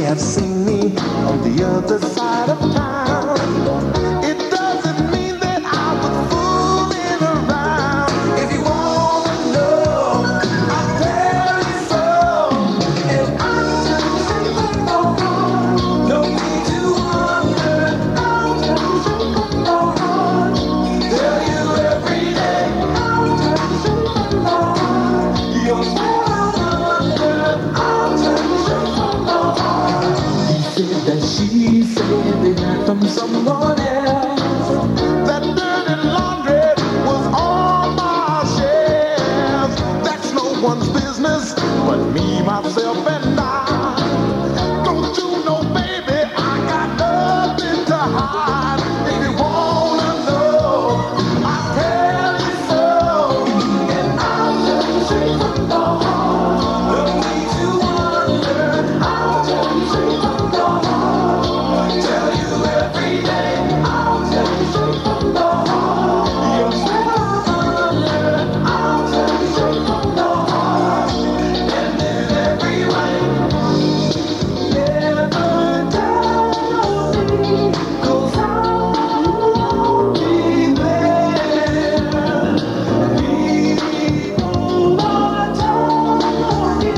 have seen me on the other side of town. It doesn't mean that I was fooling around. If you wanna know, I'll tell you so. And I'll tell you from the heart. No need to wonder. I'll tell you from the heart. Tell you every day. I'll tell you from the heart. You'll never wonder. I'll tell you from the heart. He said that she said they heard from someone else that dirty laundry was on my shelf. That's no one's business but me, myself, and I. Don't you know, baby, I got nothing to hide. If you wanna know, I'll tell you so. And I'll tell you straight from the heart. No need to wonder. I'll tell you straight from the heart. Tell you every day. I'll tell you straight from the heart. You'll never wonder. I'll tell you straight from the heart. And in every way. Never tell me, 'cause I won't be there. People are talking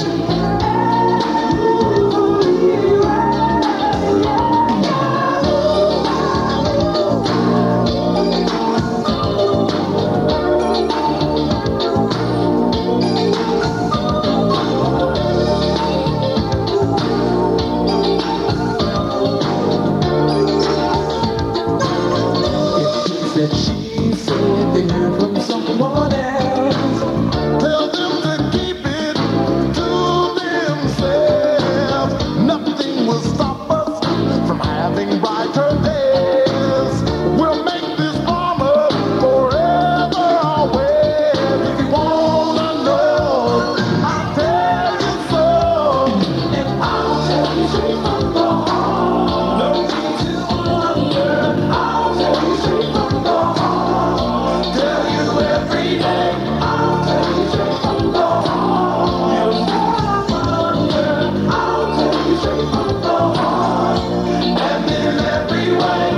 that she said they heard from someone else. Tell them to keep it to themselves. Nothing will stop us from having brighter days. We'll make this armor forever aware. If you wanna know, I'll tell you so. And I'll tell you straight from the heart. No need to wonder. I'll tell you straight from the heart. Tell you every day. I'll tell you straight from the heart. You'll never wonder. I'll tell you straight from the heart. And in every way.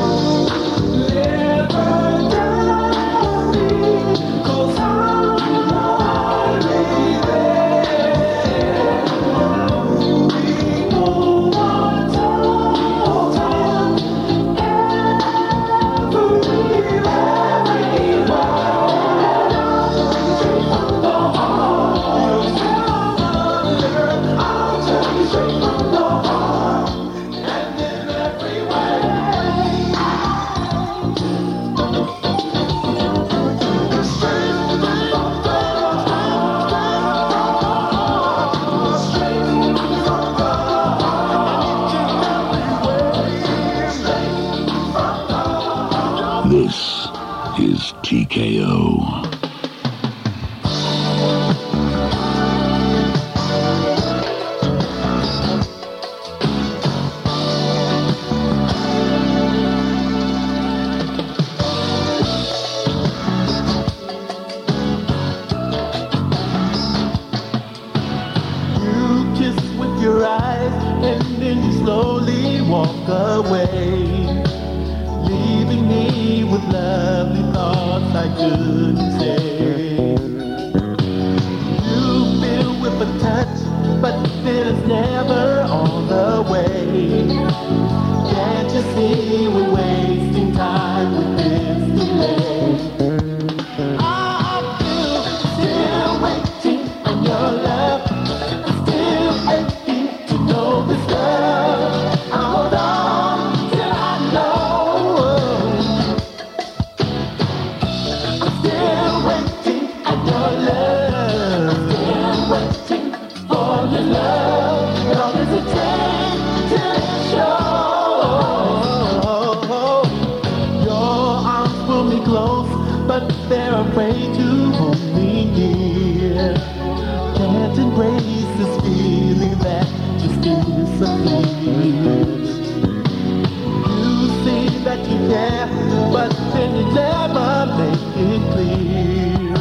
Never tell me, 'cause I won't be there. People are talking This is TKO. You kiss with your eyes and then you slowly walk away, leaving me with lovely thoughts I couldn't say. You feel with a touch, but then it's never on the way. Can't you see we're wasting time with this delay? I'm still waiting on your love. Still waiting to know this love. Hold on till I know. I'm still waiting on your love. Still waiting for your love. Long as it takes till it shows. Your arms pull me close, but they're afraid to hold me near. Can't embrace this feeling that just disappears. You say that you care, but then you never make it clear.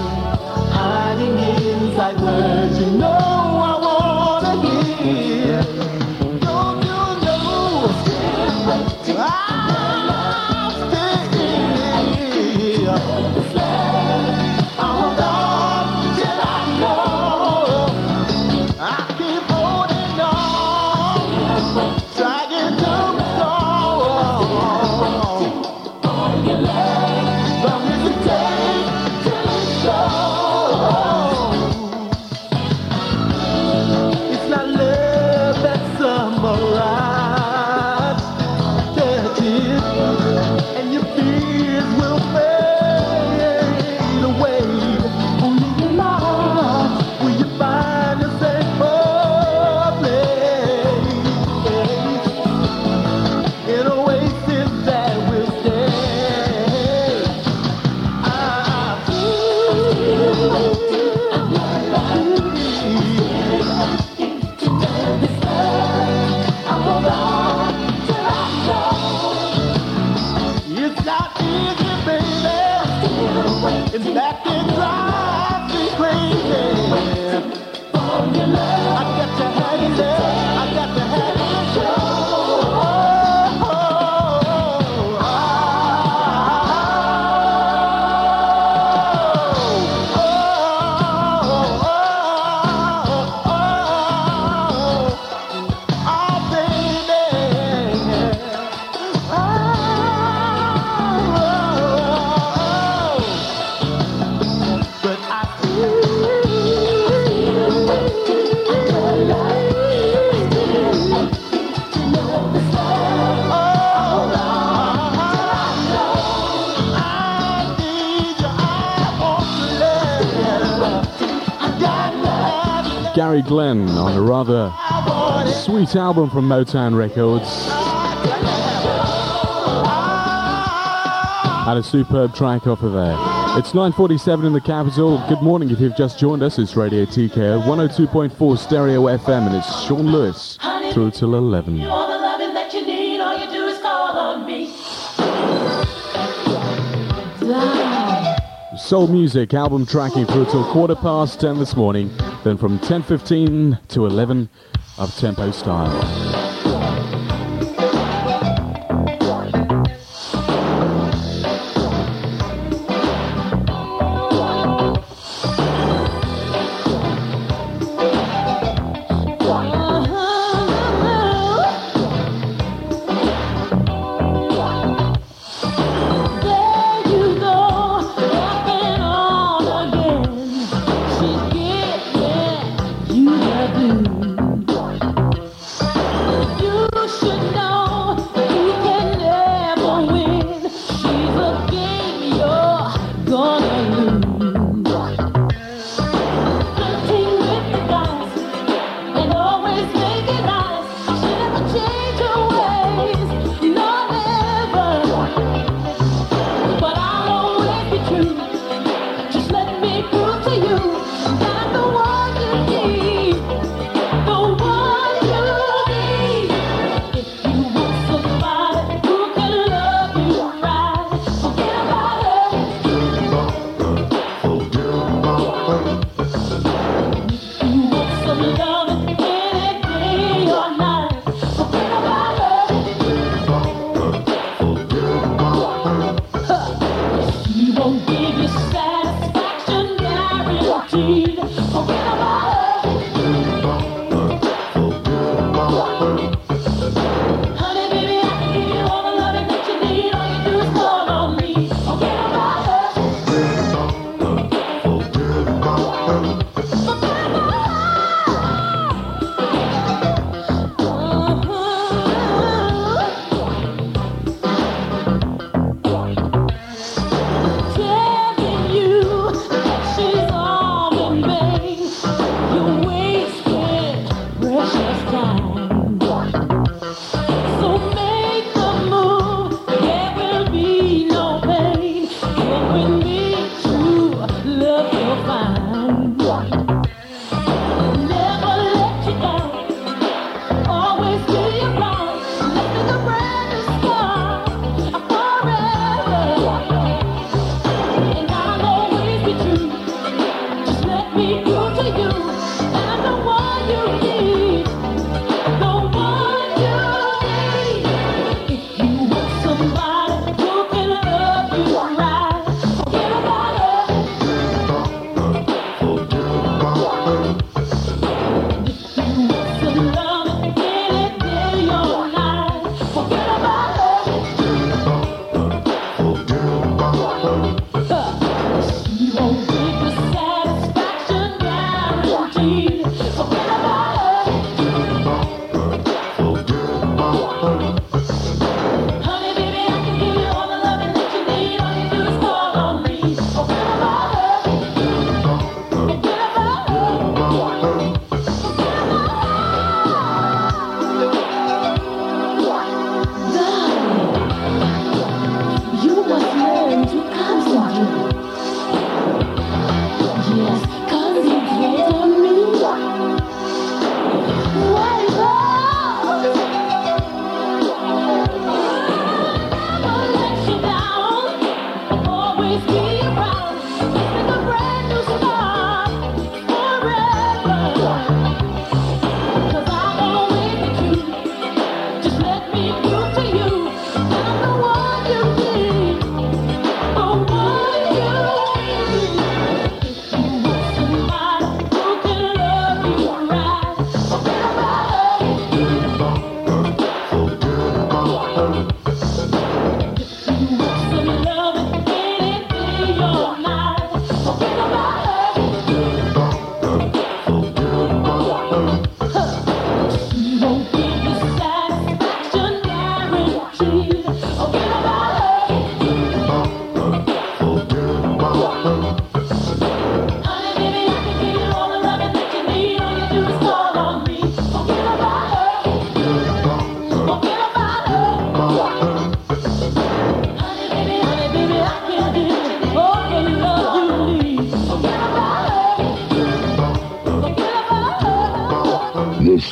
Hiding inside words you know I wanna hear. Gary Glenn on a rather sweet album from Motown Records. And a superb track off of there. It's 9:47 in the capital. Good morning if you've just joined us. It's Radio TKO 102.4 Stereo FM, and it's Sean Lewis through till 11. You want the loving that you need, all you do is call on me. Soul music, album tracking through till 10:15 this morning. Then from 10:15 to 11, up-tempo style.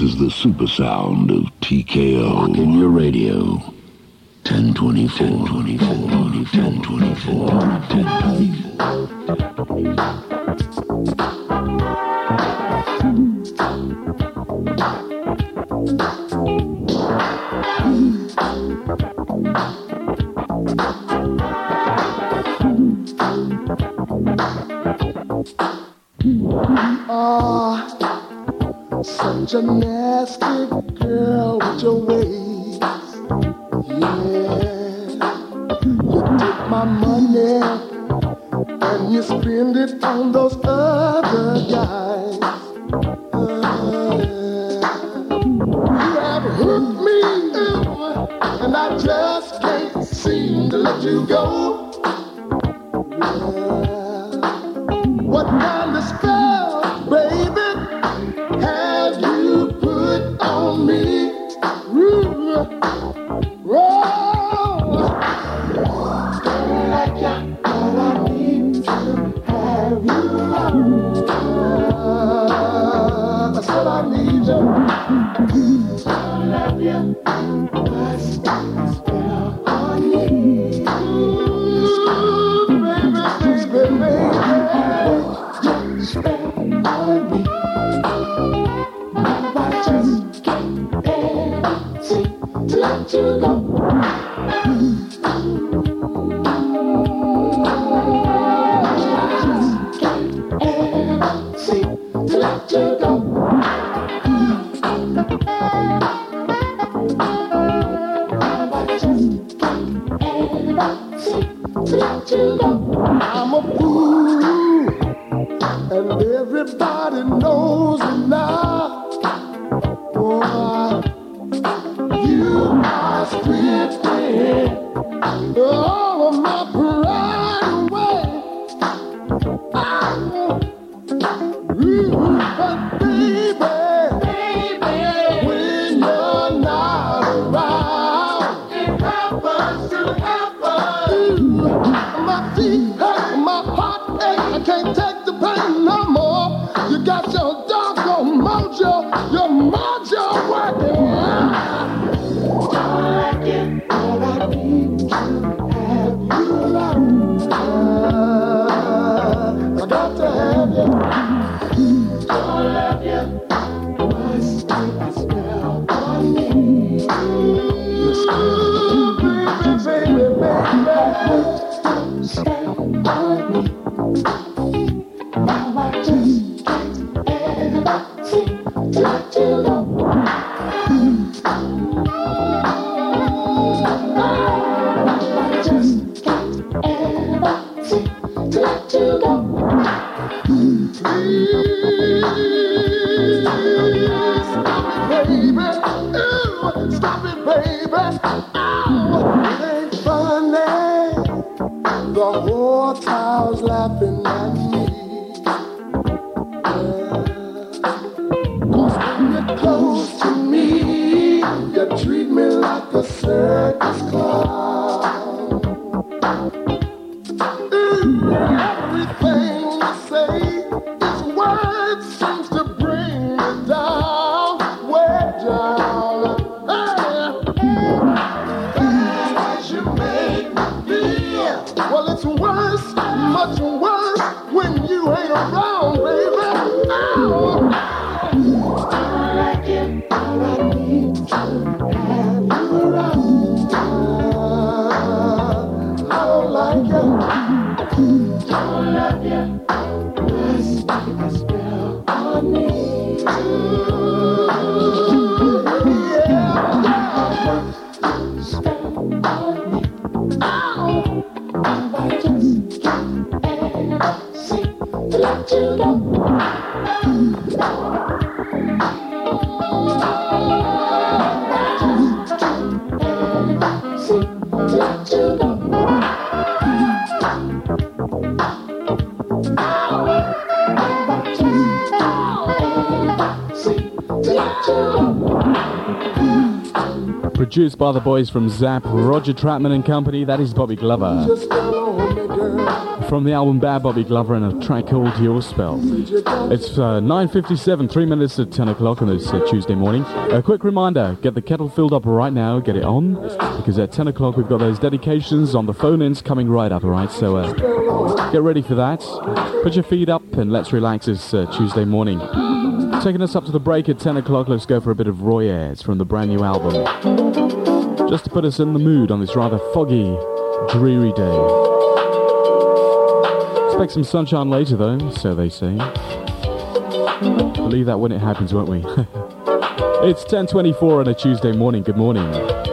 is the super sound of TKO in your radio. 1024, 1024, 1024. Such a nasty girl with your ways. Yeah, you take my money and you spend it on those other guys. You have hooked me, and I just can't seem to let you go. What kind of spell, baby, have you put on me? Don't like ya, but I need to have you around. I said I need you. Don't love you, but spell on me. Baby, spell on me. Now I just can't seem to let you go. I'm a fool, and everybody knows it now. Boy, you are stripping all of my pride away. But baby, when you're not around, it happens to happen. My feet hurt, my heart ache, I can't take the pain no more. You got your doggone mojo, your mojo working. Don't like it, but I need to have you around. I got to have you. Don't love you, must take a spell on me. Baby, spell on me. Now I just can't seem to let you go. I just can't seem to let you go. Please stop it, baby. It ain't funny. The whole town's laughing at me. Cause when you're close to me, you treat me like a circus clown. Everything you say is words seems to bring me down, way down. As you make me feel. Well, it's worse, much worse, when you ain't around, baby. Ow. I like it, but I need to have you around. I don't like you, don't love you, must make a spell on me. Yeah. Spell on me. Ow. I just can't seem to let you go. Produced by the boys from Zap, Roger Trapman and Company. That is Bobby Glover. from the album Bad Bobby Glover and a track called Your Spell. It's 9:57, 3 minutes to 10 o'clock on this Tuesday morning. A quick reminder, get the kettle filled up right now, get it on, because at 10 o'clock we've got those dedications on the phone-ins coming right up, alright? So get ready for that. Put your feet up and let's relax this Tuesday morning. Taking us up to the break at 10 o'clock, let's go for a bit of Roy Ayers from the brand new album. Just to put us in the mood on this rather foggy, dreary day. Expect some sunshine later though, so they say. Believe that when it happens, won't we? It's 10:24 on a Tuesday morning. Good morning.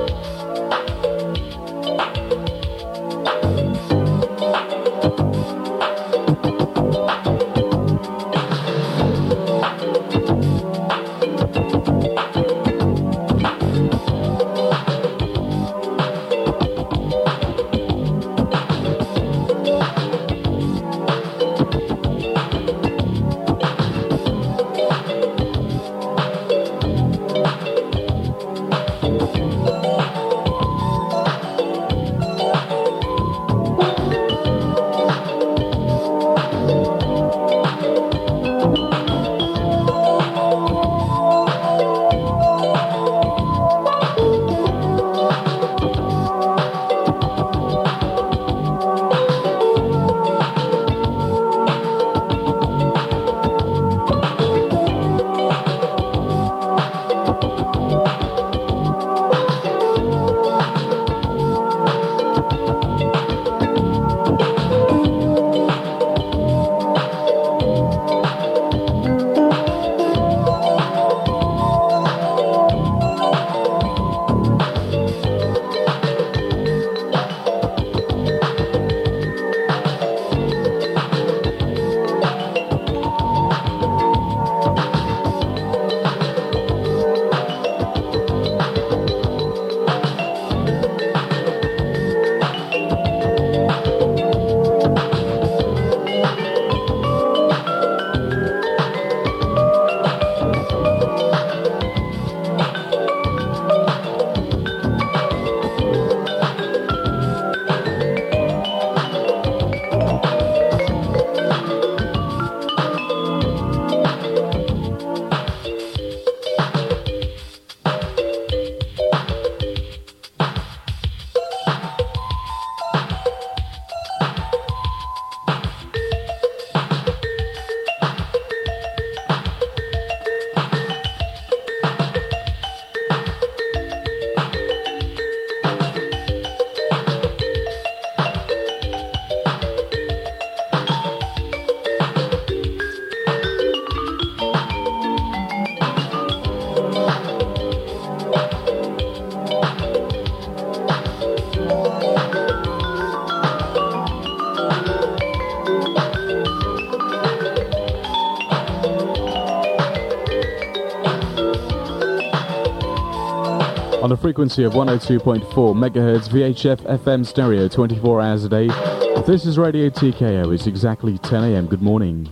On a frequency of 102.4 megahertz VHF FM stereo 24 hours a day. This is Radio TKO. It's exactly 10 a.m. Good morning.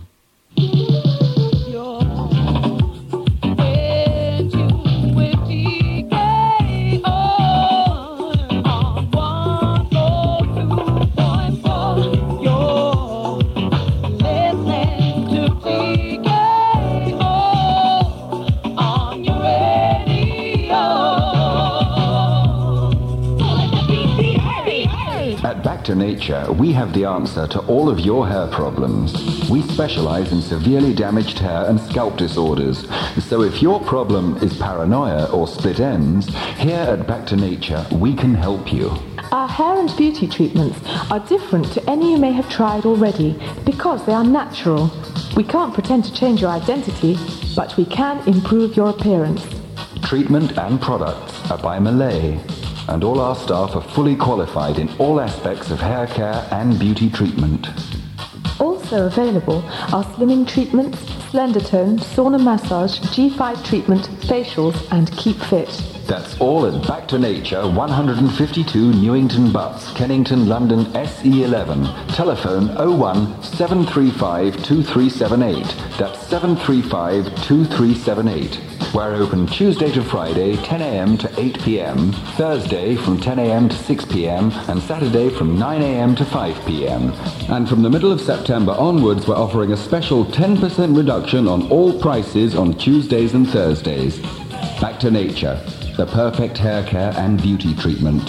To Nature, we have the answer to all of your hair problems. We specialize in severely damaged hair and scalp disorders. So if your problem is paranoia or split ends, here at Back to Nature, we can help you. Our hair and beauty treatments are different to any you may have tried already because they are natural. We can't pretend to change your identity, but we can improve your appearance. Treatment and products are by Malay, and all our staff are fully qualified in all aspects of hair care and beauty treatment. Also available are slimming treatments, slender tone, sauna massage, G5 treatment, facials and keep fit. That's all at Back to Nature, 152 Newington Butts, Kennington, London, SE11. Telephone 01 735 2378. That's 735 2378. We're open Tuesday to Friday, 10 a.m. to 8 p.m., Thursday from 10 a.m. to 6 p.m., and Saturday from 9 a.m. to 5 p.m. And from the middle of September onwards, we're offering a special 10% reduction on all prices on Tuesdays and Thursdays. Back to Nature, the perfect hair care and beauty treatment.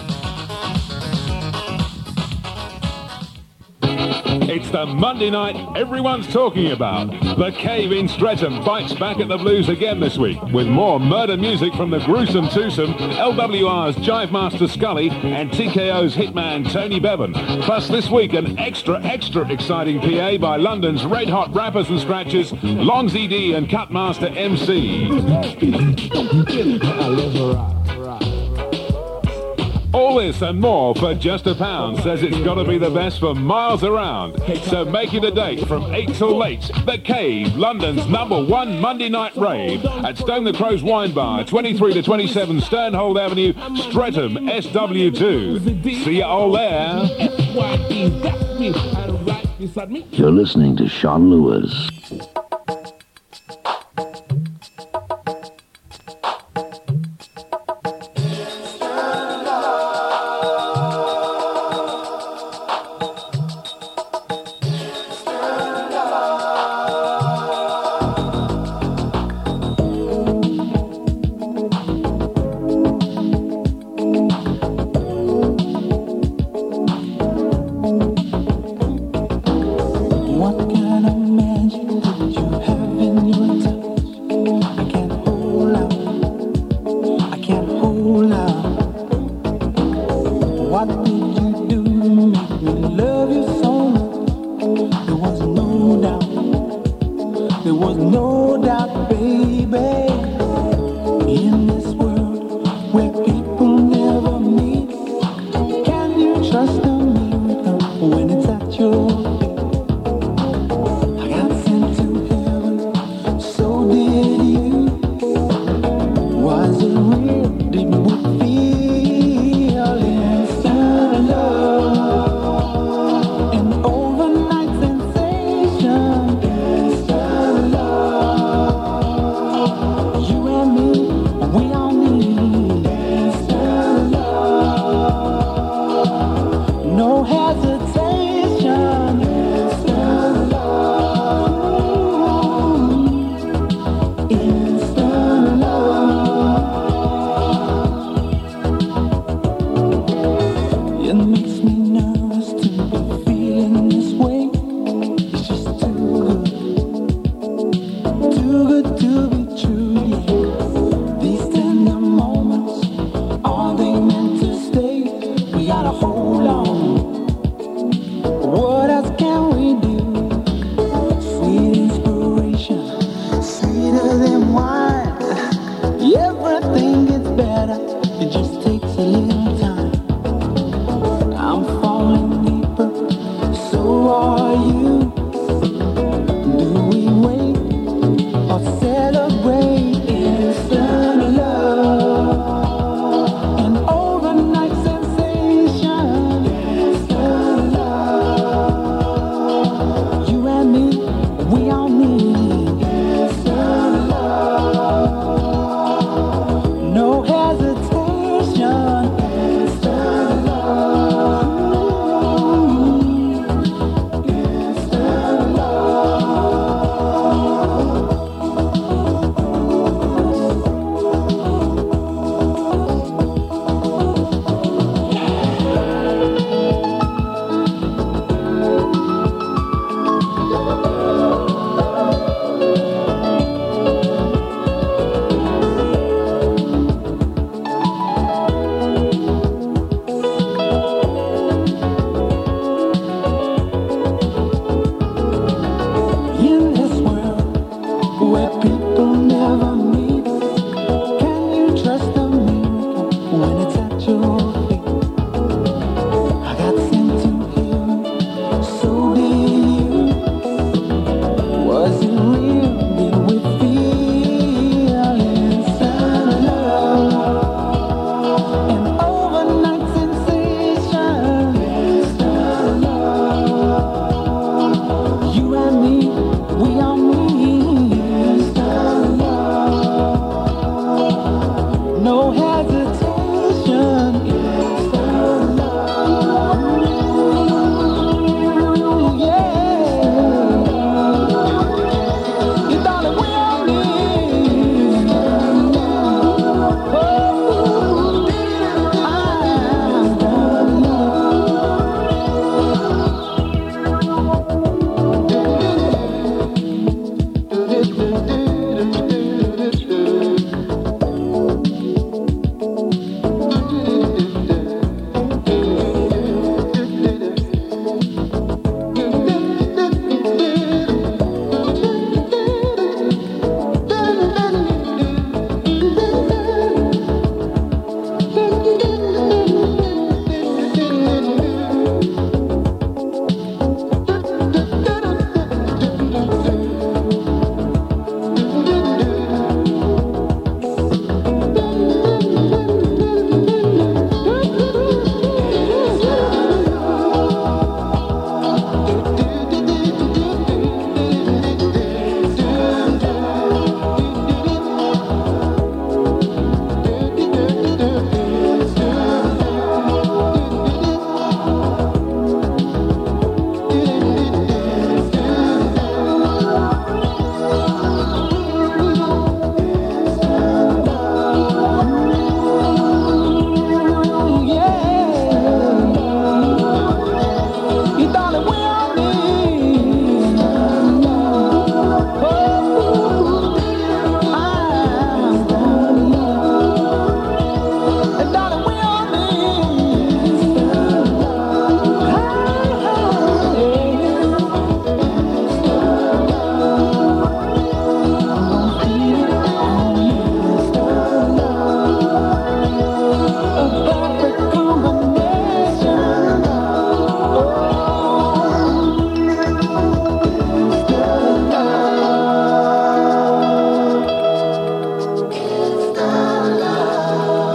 It's the Monday night everyone's talking about. The Cave in Streatham bites back at the blues again this week with more murder music from the Gruesome Twosome, LWR's Jive Master Scully and TKO's hitman Tony Bevan. Plus this week an extra exciting PA by London's red hot rappers and scratchers, Longsy D and Cutmaster MC. All this and more for just £1 says it's got to be the best for miles around. So make it a date from 8 till late. The Cave, London's #1 Monday night rave at Stone the Crow's Wine Bar, 23 to 27 Sternhold Avenue, Streatham, SW2. See you all there. You're listening to Sean Lewis.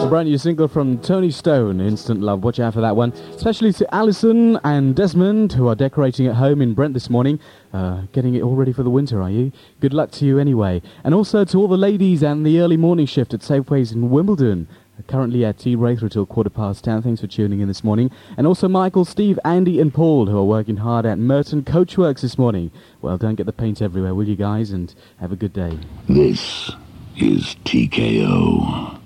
a brand new single from Tony Stone, Instant Love. Watch out for that one. Especially to Alison and Desmond, who are decorating at home in Brent this morning. Getting it all ready for the winter, are you? Good luck to you anyway. And also to all the ladies and the early morning shift at Safeways in Wimbledon. Currently at T-Ray through till 10:15. Thanks for tuning in this morning. And also Michael, Steve, Andy and Paul, who are working hard at Merton Coachworks this morning. Well, don't get the paint everywhere, will you guys? And have a good day. This is TKO.